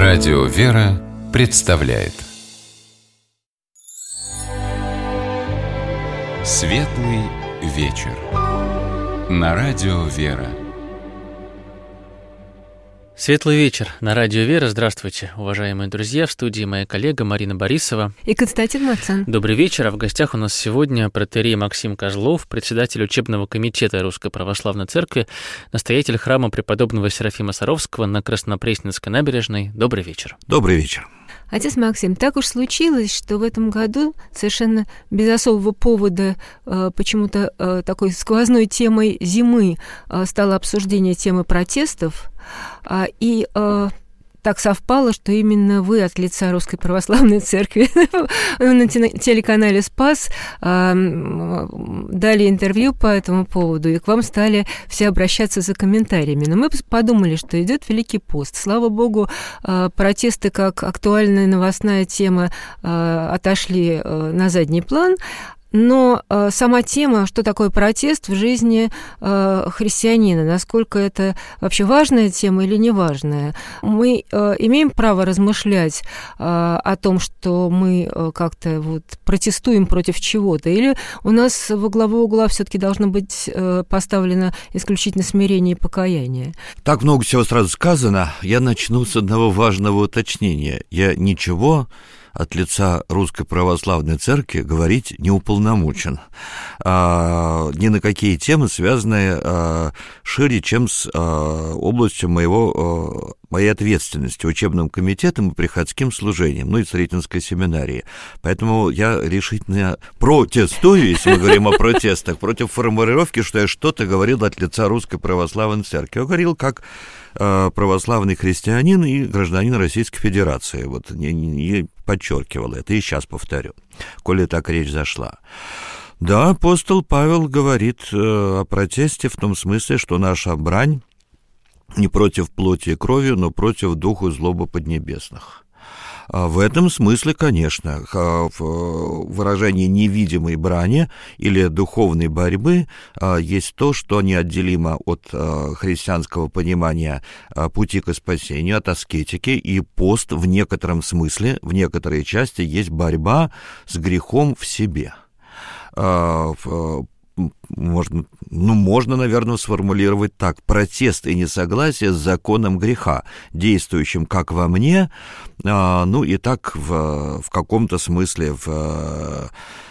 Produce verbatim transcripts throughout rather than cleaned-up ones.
Радио «Вера» представляет Светлый вечер на Радио «Вера». Светлый вечер на Радио «Вера». Здравствуйте, уважаемые друзья. В студии моя коллега Марина Борисова и Константин Марцан. Добрый вечер. А в гостях у нас сегодня протоиерей Максим Козлов, председатель учебного комитета Русской Православной Церкви, настоятель храма преподобного Серафима Саровского на Краснопресненской набережной. Добрый вечер. Добрый вечер. Отец Максим, так уж случилось, что в этом году совершенно без особого повода э, почему-то э, такой сквозной темой зимы э, стало обсуждение темы протестов. Э, и э, так совпало, что именно вы от лица Русской Православной Церкви на телеканале «Спас» э, дали интервью по этому поводу, и к вам стали все обращаться за комментариями. Но мы подумали, что идет Великий пост. Слава Богу, э, протесты как актуальная новостная тема э, отошли э, на задний план. Но э, сама тема, что такое протест в жизни э, христианина, насколько это вообще важная тема или не важная, мы э, имеем право размышлять э, о том, что мы э, как-то вот протестуем против чего-то, или у нас во главу угла все-таки должно быть э, поставлено исключительно смирение и покаяние? Так много всего сразу сказано. Я начну с одного важного уточнения. Я ничего от лица Русской Православной Церкви говорить не уполномочен. А, ни на какие темы, связанные а, шире, чем с а, областью моего, а, моей ответственности, учебным комитетом и приходским служением, ну и Сретенской семинарии. Поэтому я решительно протестую, если мы говорим о протестах, против формулировки, что я что-то говорил от лица Русской Православной Церкви. Я говорил как православный христианин и гражданин Российской Федерации. Вот не, не подчеркивал это, и сейчас повторю, коли так речь зашла. Да, апостол Павел говорит о протесте в том смысле, что наша брань не против плоти и крови, но против духу злобы поднебесных. В этом смысле, конечно, выражение невидимой брани или духовной борьбы есть то, что неотделимо от христианского понимания пути к спасению, от аскетики, и пост в некотором смысле, в некоторой части есть борьба с грехом в себе. Можно, ну, можно, наверное, сформулировать так: протест и несогласие с законом греха, действующим как во мне, а, ну и так в, в каком-то смысле в а,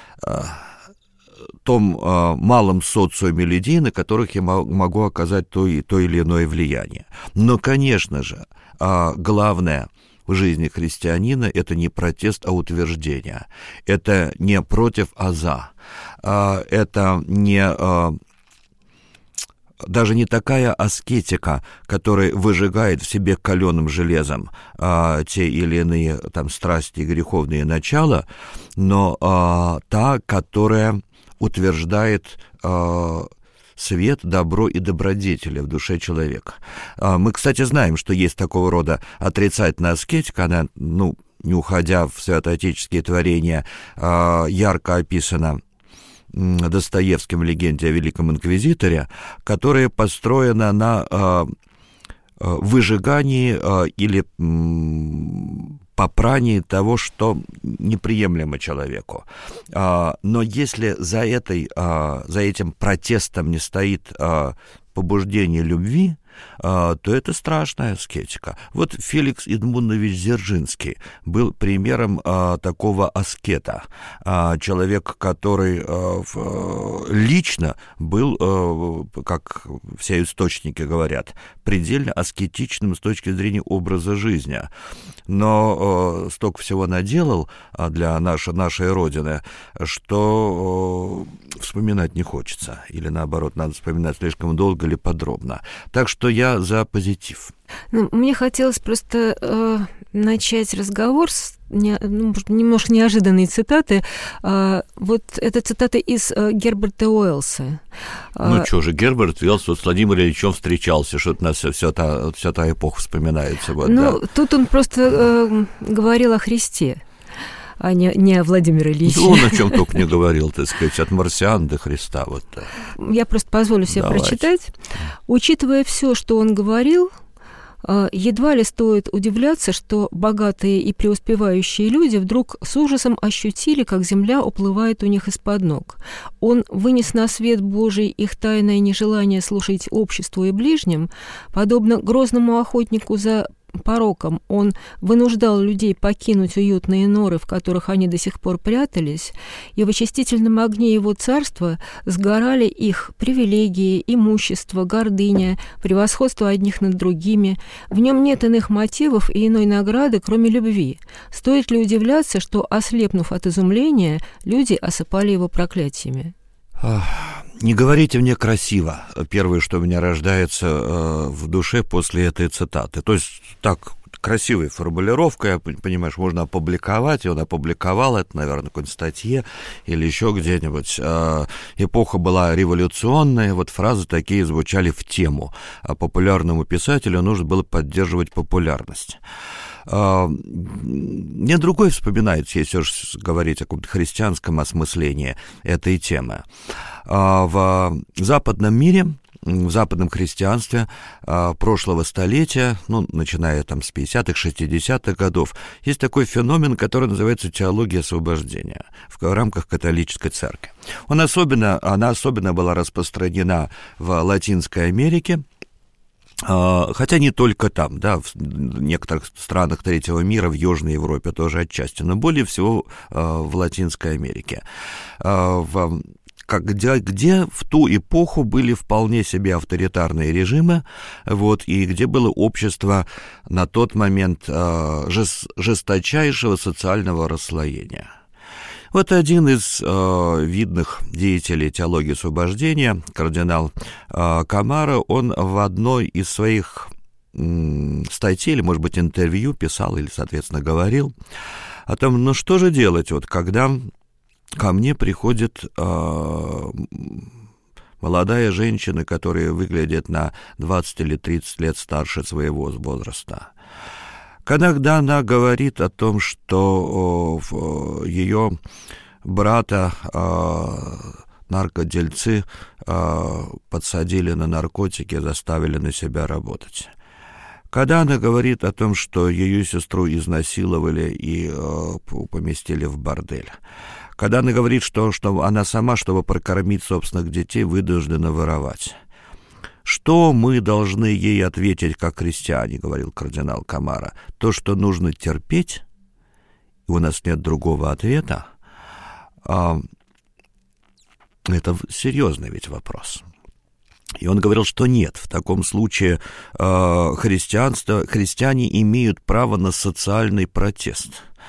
том а, малом социуме людей, на которых я могу оказать то, то или иное влияние. Но, конечно же, а, главное в жизни христианина — это не протест, а утверждение. Это не против, а за. Это не, даже не такая аскетика, которая выжигает в себе каленым железом те или иные там страсти и греховные начала, но та, которая утверждает свет, добро и добродетели в душе человека. Мы, кстати, знаем, что есть такого рода отрицательная аскетика, она, ну, не уходя в святоотеческие творения, ярко описана Достоевским в «Легенде о Великом Инквизиторе», которая построена на выжигании или попрании того, что неприемлемо человеку. Но если за, этой, за этим протестом не стоит побуждение любви, то это страшная аскетика. Вот Феликс Эдмундович Дзержинский был примером а, такого аскета, а, человек, который а, в, лично был, а, как все источники говорят, предельно аскетичным с точки зрения образа жизни. Но а, столько всего наделал а, для нашей, нашей Родины, что а, вспоминать не хочется. Или наоборот, надо вспоминать слишком долго или подробно. Так что я за позитив. Ну, мне хотелось просто э, начать разговор с не, ну, немножко неожиданной цитаты. Э, вот это цитата из э, Герберта Уэллса. Ну что же, Герберт Уэллс вот с Владимиром Ильичем встречался, что-то у нас вся, вся, та, вся та эпоха вспоминается. Вот, ну, да. Тут он просто э, говорил о Христе, а не, не о Владимире Ильиче. Ну, он о чем только не говорил, так сказать, от марсиан до Христа. Вот. Я просто позволю себе Давайте. прочитать. Учитывая все, что он говорил, Едва ли стоит удивляться, что богатые и преуспевающие люди вдруг с ужасом ощутили, как земля уплывает у них из-под ног. Он вынес на свет Божий их тайное нежелание служить обществу и ближним, подобно грозному охотнику за пороком. Он вынуждал людей покинуть уютные норы, в которых они до сих пор прятались, и в очистительном огне его царства сгорали их привилегии, имущество, гордыня, превосходство одних над другими. В нем нет иных мотивов и иной награды, кроме любви. Стоит ли удивляться, что, ослепнув от изумления, люди осыпали его проклятиями? Не говорите мне красиво. Первое, что у меня рождается э, в душе после этой цитаты. То есть так, красивая формулировка, я, понимаешь, можно опубликовать, и он опубликовал это, наверное, в какой-нибудь статье или еще где-нибудь. Э, эпоха была революционная, вот фразы такие звучали в тему. А популярному писателю нужно было поддерживать популярность. Мне другое вспоминается, если уж говорить о каком-то христианском осмыслении этой темы. В западном мире, в западном христианстве прошлого столетия, ну, начиная там с пятидесятых, шестидесятых годов, есть такой феномен, который называется теология освобождения в рамках католической церкви. Он особенно, она особенно была распространена в Латинской Америке, хотя не только там, да, в некоторых странах третьего мира, в Южной Европе тоже отчасти, но более всего в Латинской Америке, в, где, где в ту эпоху были вполне себе авторитарные режимы, вот, и где было общество на тот момент жесточайшего социального расслоения. Вот один из э, видных деятелей теологии освобождения, кардинал э, Камара, он в одной из своих э, статей, или, может быть, интервью писал или, соответственно, говорил о том, ну что же делать, вот, когда ко мне приходит э, молодая женщина, которая выглядит на двадцать или тридцать лет старше своего возраста. Когда она говорит о том, что ее брата наркодельцы подсадили на наркотики, заставили на себя работать. Когда она говорит о том, что ее сестру изнасиловали и поместили в бордель. Когда она говорит, что, что она сама, чтобы прокормить собственных детей, вынуждена воровать. Что мы должны ей ответить, как христиане, говорил кардинал Камара? То, что нужно терпеть, и у нас нет другого ответа, это серьезный ведь вопрос. И он говорил, что нет, в таком случае христианство, христиане имеют право на социальный протест.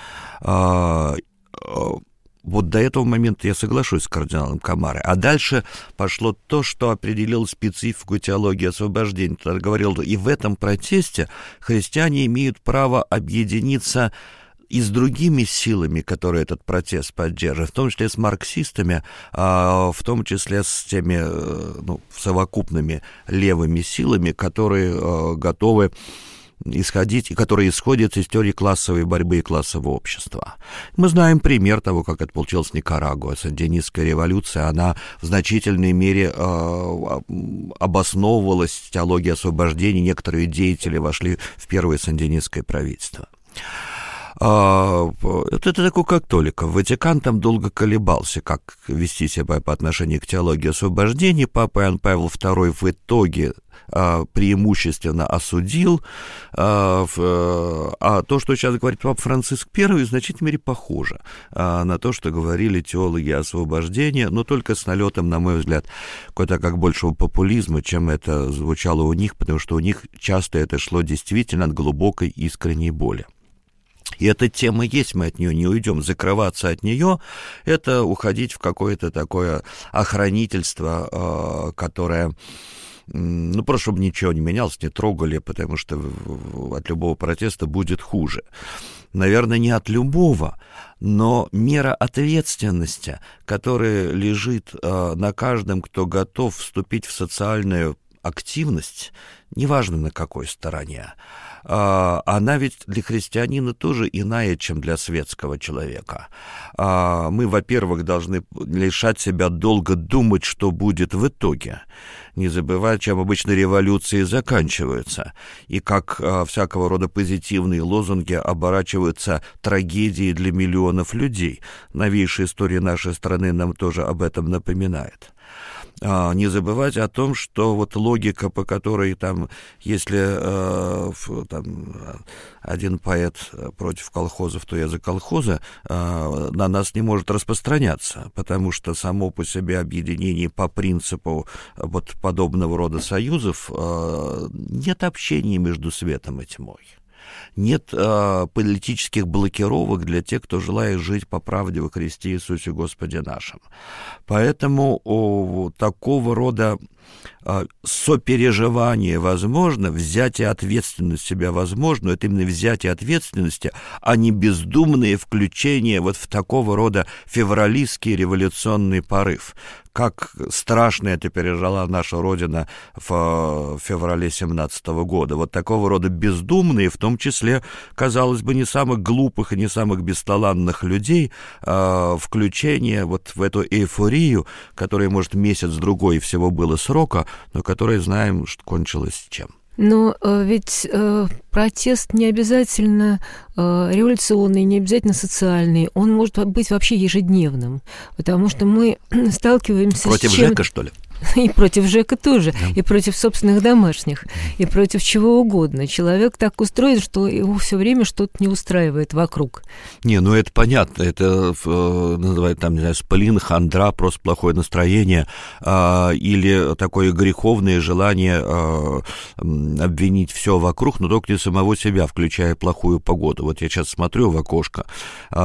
Вот до этого момента я соглашусь с кардиналом Камарой. А дальше пошло то, что определило специфику теологии освобождения. Он говорил, и в этом протесте христиане имеют право объединиться и с другими силами, которые этот протест поддерживают, в том числе с марксистами, в том числе с теми, ну, совокупными левыми силами, которые готовы исходить, и которые исходят из теории классовой борьбы и классового общества. Мы знаем пример того, как это получилось в Никарагуа. Сандинистская революция, она в значительной мере э, обосновывалась, теология освобождения, некоторые деятели вошли в первое сандинистское правительство. Это такой католик. Ватикан там долго колебался, как вести себя по отношению к теологии освобождения. Папа Иоанн Павел второй в итоге преимущественно осудил, а то, что сейчас говорит Папа Франциск Первый, в значительной мере похоже на то, что говорили теологи освобождения, но только с налетом, на мой взгляд, какой-то как большего популизма, чем это звучало у них, потому что у них часто это шло действительно от глубокой искренней боли. И эта тема есть, мы от нее не уйдем. Закрываться от нее — это уходить в какое-то такое охранительство, которое, ну, просто чтобы ничего не менялось, не трогали, потому что от любого протеста будет хуже. Наверное, не от любого, но мера ответственности, которая лежит на каждом, кто готов вступить в социальную активность, неважно на какой стороне, она ведь для христианина тоже иная, чем для светского человека. Мы, во-первых, должны лишать себя долго думать, что будет в итоге, не забывая, чем обычно революции заканчиваются, и как всякого рода позитивные лозунги оборачиваются трагедией для миллионов людей. Новейшая история нашей страны нам тоже об этом напоминает. Не забывать о том, что вот логика, по которой там, если э, там, один поэт против колхозов, то я за колхозы, э, на нас не может распространяться, потому что само по себе объединение по принципу вот подобного рода союзов э, нет общения между светом и тьмой. Нет э, политических блокировок для тех, кто желает жить по правде во Христе Иисусе Господе нашим. Поэтому о, такого рода э, сопереживание возможно, взятие ответственности себя возможно, это именно взятие ответственности, а не бездумное включение вот в такого рода февралистский революционный порыв. Как страшно это пережила наша Родина в феврале семнадцатого года. Вот такого рода бездумные, в том числе, казалось бы, не самых глупых и не самых бесталанных людей, э, включение вот в эту эйфорию, которая, может, месяц-другой всего было срока, но которая, знаем, что кончилась чем. Но э, ведь э, протест не обязательно э, революционный, не обязательно социальный, он может быть вообще ежедневным, потому что мы сталкиваемся Против с чем... ЖЭКа, что ли? И против ЖЭКа тоже, да. И против собственных домашних, и против чего угодно. Человек так устроен, что его все время что-то не устраивает вокруг. Не, ну это понятно, это э, называют там, не знаю, сплин, хандра, просто плохое настроение, э, или такое греховное желание э, обвинить все вокруг, но только не самого себя, включая плохую погоду. Вот я сейчас смотрю в окошко, э,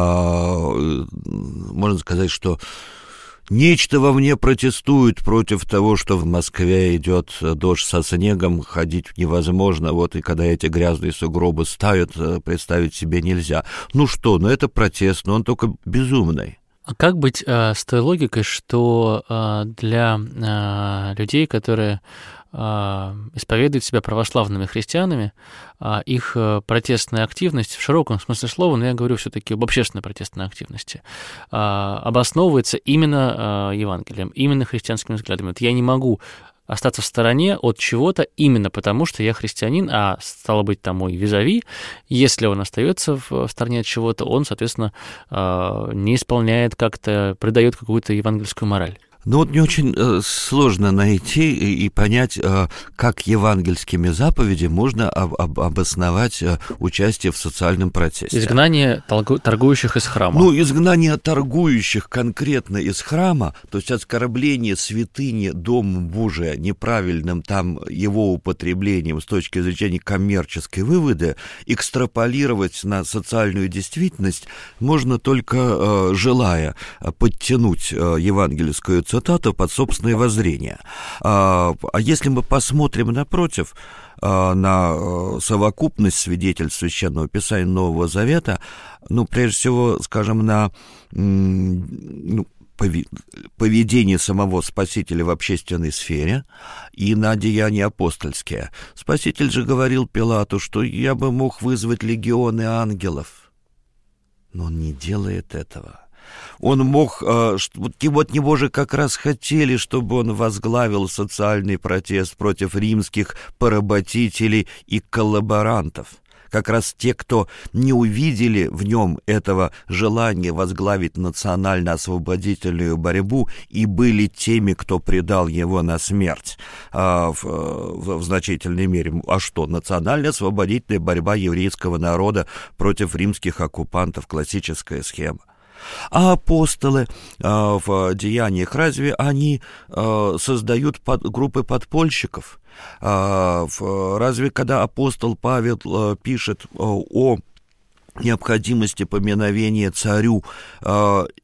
можно сказать, что нечто во мне протестует против того, что в Москве идет дождь со снегом, ходить невозможно, вот, и когда эти грязные сугробы ставят, представить себе нельзя. Ну что, ну это протест, но он только безумный. А как быть э, с той логикой, что э, для э, людей, которые э, исповедуют себя православными христианами, э, их э, протестная активность в широком смысле слова, но я говорю все-таки об общественной протестной активности, э, обосновывается именно э, Евангелием, именно христианскими взглядами. Вот я не могу остаться в стороне от чего-то именно потому, что я христианин, а стало быть, там мой визави, если он остается в стороне от чего-то, он, соответственно, не исполняет как-то, придает какую-то евангельскую мораль. Ну вот мне очень э, сложно найти и, и понять, э, как евангельскими заповедями можно об, об, обосновать э, участие в социальном протесте. Изгнание торгующих из храма. Ну, изгнание торгующих конкретно из храма, то есть оскорбление святыни Дома Божия неправильным там его употреблением с точки зрения коммерческой выводы, экстраполировать на социальную действительность можно только э, желая подтянуть э, евангельскую цитату под собственное воззрение. А если мы посмотрим напротив на совокупность свидетельств Священного Писания Нового Завета, ну, прежде всего, скажем, на ну, поведение самого Спасителя в общественной сфере и на деяния апостольские. Спаситель же говорил Пилату, что я бы мог вызвать легионы ангелов, но он не делает этого. Он мог, вот от него же как раз хотели, чтобы он возглавил социальный протест против римских поработителей и коллаборантов. Как раз те, кто не увидели в нем этого желания возглавить национально-освободительную борьбу и были теми, кто предал его на смерть а, в, в, в значительной мере. А что? Национально-освободительная борьба еврейского народа против римских оккупантов, классическая схема. А апостолы э, в деяниях, разве они э, создают под, группы подпольщиков? Э, в, разве когда апостол Павел э, пишет э, о необходимости поминовения царю, э,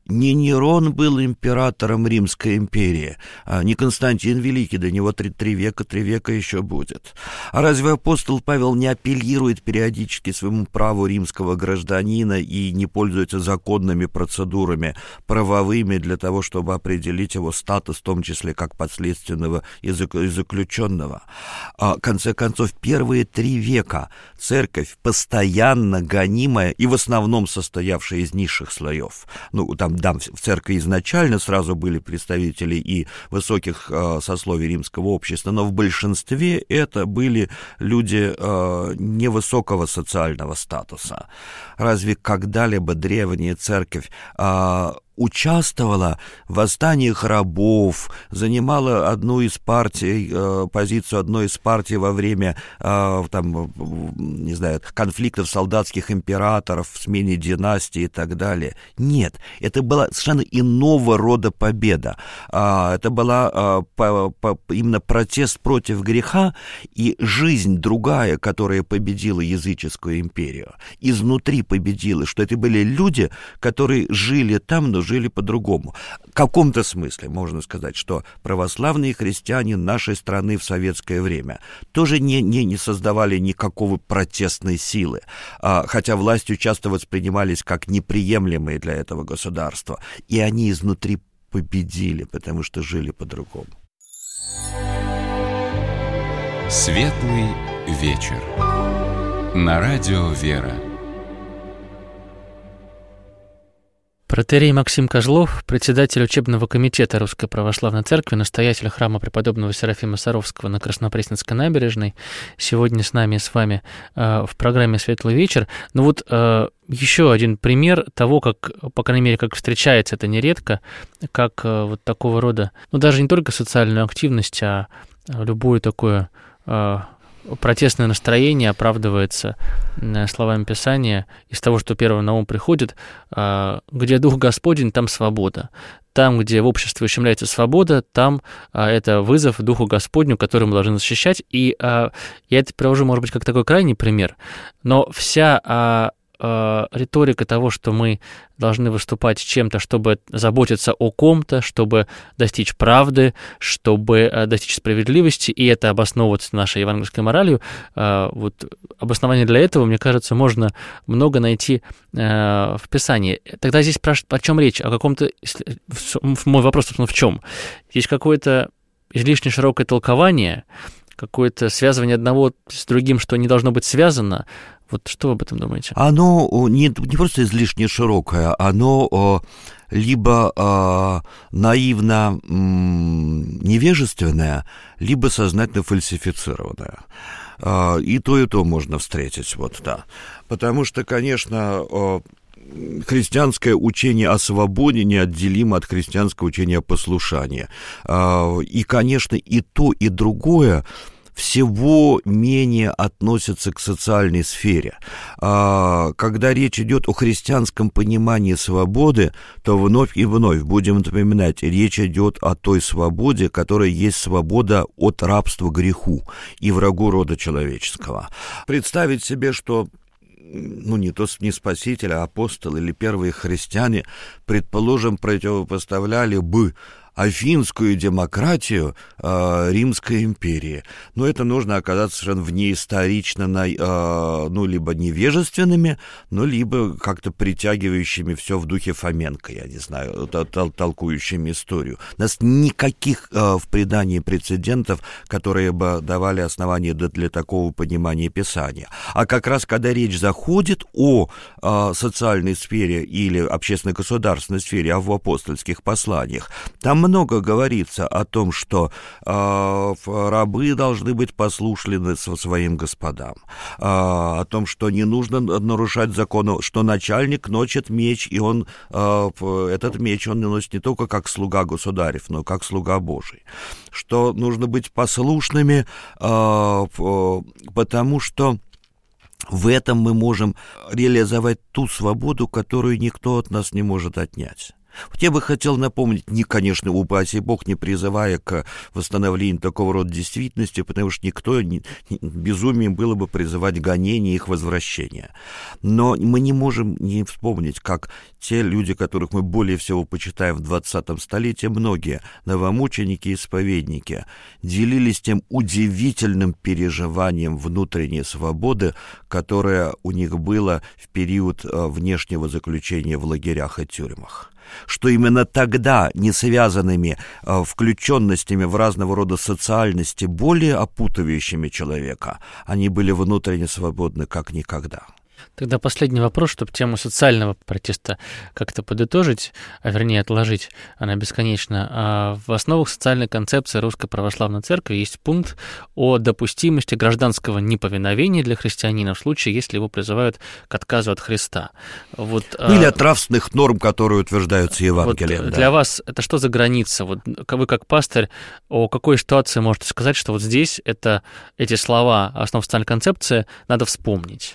не Нерон был императором Римской империи, а не Константин Великий, до него три, три века, три века еще будет. А разве апостол Павел не апеллирует периодически своему праву римского гражданина и не пользуется законными процедурами правовыми для того, чтобы определить его статус, в том числе как подследственного и заключенного? А, в конце концов, первые три века церковь, постоянно гонимая и в основном состоявшая из низших слоев, ну, там Да, в церкви изначально сразу были представители и высоких э, сословий римского общества, но в большинстве это были люди э, невысокого социального статуса. Разве когда-либо древняя церковь э, участвовала в восстаниях рабов, занимала одну из партий, э, позицию одной из партий во время э, там, не знаю, конфликтов солдатских императоров, смене династии и так далее? Нет, это была совершенно иного рода победа. Э, это была э, по, по, именно протест против греха и жизнь другая, которая победила языческую империю. Изнутри победила, что это были люди, которые жили там, но жили по-другому. В каком-то смысле можно сказать, что православные христиане нашей страны в советское время тоже не, не, не создавали никакого протестной силы, а, хотя властью часто воспринимались как неприемлемые для этого государства. И они изнутри победили, потому что жили по-другому. Светлый вечер. На радио «Вера». Протоиерей Максим Козлов, председатель учебного комитета Русской Православной Церкви, настоятель храма преподобного Серафима Саровского на Краснопресненской набережной, сегодня с нами и с вами э, в программе «Светлый вечер». Ну вот э, еще один пример того, как, по крайней мере, как встречается это нередко, как э, вот такого рода, ну даже не только социальную активность, а любое такое э, протестное настроение оправдывается словами Писания из того, что первое на ум приходит: где Дух Господень, там свобода. Там, где в обществе ущемляется свобода, там это вызов Духу Господню, который мы должны защищать. И я это привожу, может быть, как такой крайний пример, но вся риторика того, что мы должны выступать с чем-то, чтобы заботиться о ком-то, чтобы достичь правды, чтобы достичь справедливости, и это обосновываться нашей евангельской моралью, вот обоснование для этого, мне кажется, можно много найти в Писании. Тогда здесь про, о чем речь? О каком-то... Мой вопрос, собственно, в чем? Есть какое-то излишне широкое толкование, какое-то связывание одного с другим, что не должно быть связано. Вот что вы об этом думаете? Оно не, не просто излишне широкое, оно о, либо о, наивно м, невежественное, либо сознательно фальсифицированное. О, и то, и то можно встретить. Вот, да. Потому что, конечно, о, христианское учение о свободе неотделимо от христианского учения о послушании. О, и, конечно, и то, и другое всего менее относятся к социальной сфере. Когда речь идет о христианском понимании свободы, то вновь и вновь будем напоминать, речь идет о той свободе, которая есть свобода от рабства греху и врагу рода человеческого. Представить себе, что ну, не то не спаситель, а апостол или первые христиане, предположим, противопоставляли бы афинскую демократию э, Римской империи. Но это нужно оказаться совершенно внеисторично, э, ну, либо невежественными, ну, либо как-то притягивающими все в духе Фоменко, я не знаю, тол- толкующими историю. У нас никаких э, в предании прецедентов, которые бы давали основания для, для такого понимания Писания. А как раз, когда речь заходит о э, социальной сфере или общественно-государственной сфере, а в апостольских посланиях, там много говорится о том, что э, рабы должны быть послушны своим господам, э, о том, что не нужно нарушать закон, что начальник носит меч, и он, э, этот меч он носит не только как слуга государев, но и как слуга Божий, что нужно быть послушными, э, потому что в этом мы можем реализовать ту свободу, которую никто от нас не может отнять. Вот я бы хотел напомнить, не, конечно, упаси Бог, не призывая к восстановлению такого рода действительности, потому что никто, не, не, безумием было бы призывать гонение их возвращения. Но мы не можем не вспомнить, как те люди, которых мы более всего почитаем в двадцатом столетии, многие новомученики и исповедники, делились тем удивительным переживанием внутренней свободы, которое у них было в период внешнего заключения в лагерях и тюрьмах. Что именно тогда не связанными э, включенностями в разного рода социальности, более опутывающими человека, они были внутренне свободны как никогда. Тогда последний вопрос, чтобы тему социального протеста как-то подытожить, а вернее отложить, она бесконечна. А в основах социальной концепции Русской Православной Церкви есть пункт о допустимости гражданского неповиновения для христианина в случае, если его призывают к отказу от Христа. Вот, Или от нравственных норм, которые утверждаются Евангелием. Вот да. Для вас это что за граница? Вот вы как пастырь о какой ситуации можете сказать, что вот здесь это, эти слова основ социальной концепции надо вспомнить?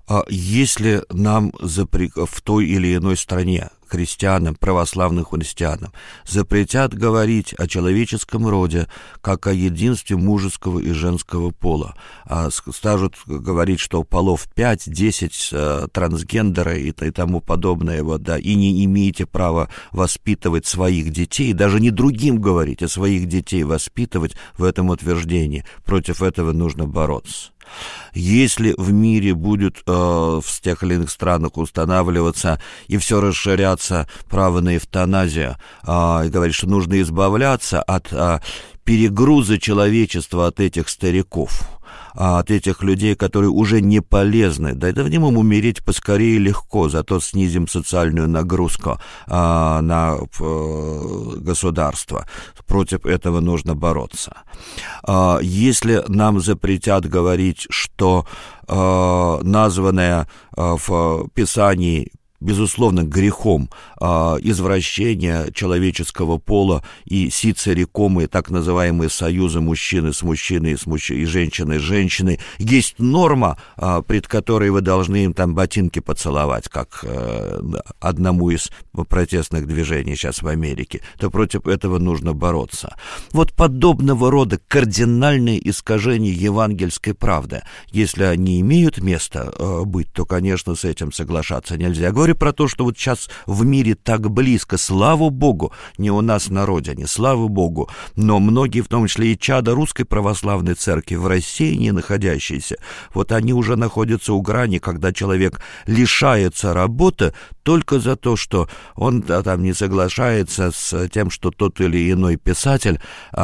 Если нам в той или иной стране христианам, православным христианам, запретят говорить о человеческом роде как о единстве мужеского и женского пола, а скажут говорить, что полов пять-десять, трансгендеры и тому подобное, вот, да, и не имеете права воспитывать своих детей, даже не другим говорить, а своих детей воспитывать в этом утверждении. Против этого нужно бороться. Если в мире будет э, в тех или иных странах устанавливаться и все расширяться право на эвтаназию, э, и говорить, что нужно избавляться от э, перегруза человечества от этих стариков, от этих людей, которые уже не полезны. Дадим им умереть поскорее легко, зато снизим социальную нагрузку а, на а, государство. Против этого нужно бороться. А, если нам запретят говорить, что а, названное а, в Писании безусловно, грехом а, извращения человеческого пола и сицерикомы, так называемые союзы мужчины с мужчиной и, с мужч... и женщины с женщиной, есть норма, а, пред которой вы должны им там ботинки поцеловать, как а, одному из протестных движений сейчас в Америке, то против этого нужно бороться. Вот подобного рода кардинальные искажения евангельской правды, если они имеют место а, быть, то, конечно, с этим соглашаться нельзя. Я говорю про то, что вот сейчас в мире так близко, слава Богу, не у нас на родине, слава Богу, но многие, в том числе и чада Русской Православной Церкви в России не находящиеся, вот они уже находятся у грани, когда человек лишается работы только за то, что он да, там не соглашается с тем, что тот или иной писатель,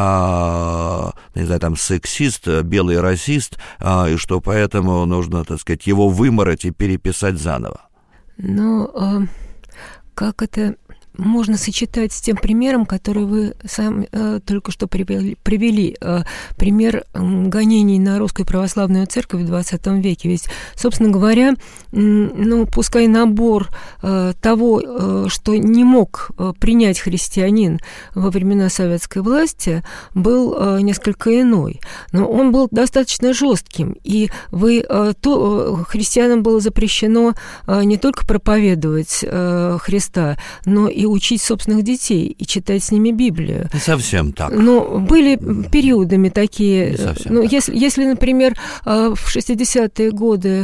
а, не знаю, там сексист, белый расист, а, и что поэтому нужно, так сказать, его вымороть и переписать заново. Но э, как это можно сочетать с тем примером, который вы сам э, только что привели, привели э, пример э, гонений на Русскую Православную Церковь в двадцатом веке. Ведь, собственно говоря, э, ну, пускай набор э, того, э, что не мог э, принять христианин во времена советской власти, был э, несколько иной, но он был достаточно жестким, и вы, э, то, э, христианам было запрещено э, не только проповедовать э, Христа, но и учить собственных детей и читать с ними Библию. Не совсем так. Но были периодами такие. Не совсем ну, так. Если, если, например, в шестидесятые годы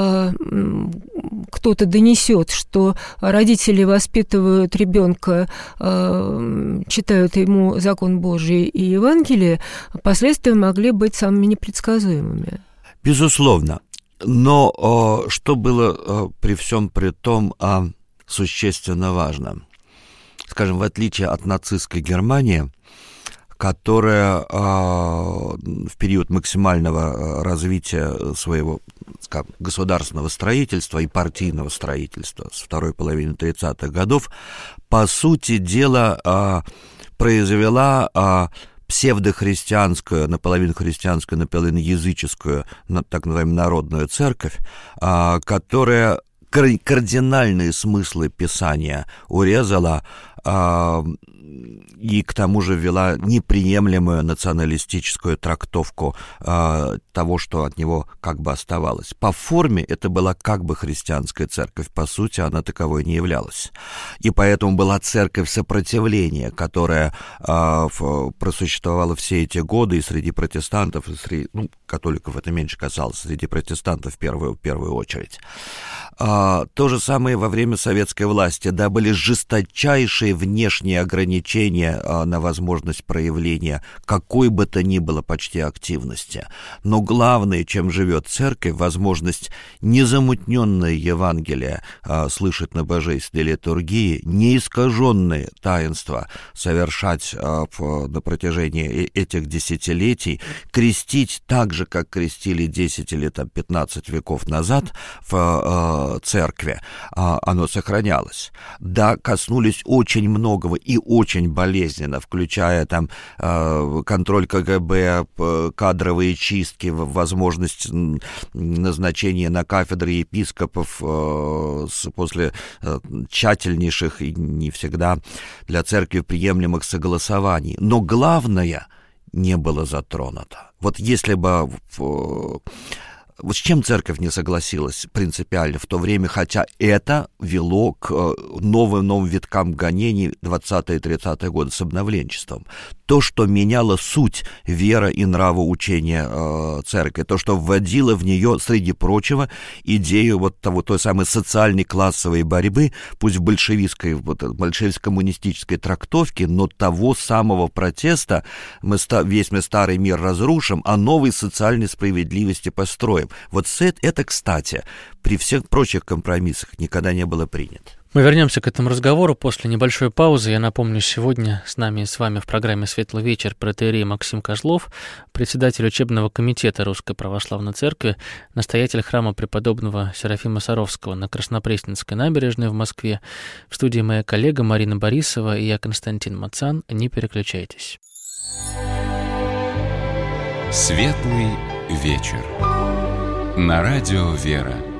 кто-то донесет, что родители воспитывают ребенка, читают ему закон Божий и Евангелие, последствия могли быть самыми непредсказуемыми. Безусловно. Но что было при всем при том существенно важно? Скажем, в отличие от нацистской Германии, которая э, в период максимального развития своего, скажем, государственного строительства и партийного строительства с второй половины тридцатых годов, по сути дела, э, произвела э, псевдохристианскую, наполовину христианскую, наполовину языческую, так называемую народную церковь, э, которая кардинальные смыслы Писания урезала, и к тому же ввела неприемлемую националистическую трактовку э, того, что от него как бы оставалось. По форме это была как бы христианская церковь, по сути она таковой не являлась. И поэтому была церковь сопротивления, которая э, просуществовала все эти годы и среди протестантов, и среди, ну, католиков это меньше касалось, среди протестантов в первую, в первую очередь. А, то же самое во время советской власти, да, были жесточайшие внешние ограничения а, на возможность проявления какой бы то ни было почти активности. Но главное, чем живет церковь, возможность незамутненное Евангелие а, слышать на божественной литургии, неискаженные таинства совершать а, в, на протяжении этих десятилетий, крестить так же, как крестили десять или там, пятнадцать веков назад в а, церкви, оно сохранялось. Да, коснулись очень многого и очень болезненно, включая там контроль ка гэ бэ, кадровые чистки, возможность назначения на кафедры епископов после тщательнейших и не всегда для церкви приемлемых согласований. Но главное не было затронуто. Вот если бы... Вот с чем церковь не согласилась принципиально в то время, хотя это вело к новым, новым виткам гонений двадцатые и тридцатые годы с обновленчеством. То, что меняло суть вера и нравоучения э, церкви, то, что вводило в нее, среди прочего, идею вот того, той самой социальной классовой борьбы, пусть в большевистской, вот, большевистско-коммунистической трактовке, но того самого протеста мы, весь мы старый мир разрушим, а новой социальной справедливости построим. Вот это, кстати, при всех прочих компромиссах никогда не было принято. Мы вернемся к этому разговору после небольшой паузы. Я напомню, сегодня с нами и с вами в программе «Светлый вечер» протоиерей Максим Козлов, председатель учебного комитета Русской Православной Церкви, настоятель храма преподобного Серафима Саровского на Краснопресненской набережной в Москве. В студии моя коллега Марина Борисова и я, Константин Мацан. Не переключайтесь. «Светлый вечер» на радио «Вера».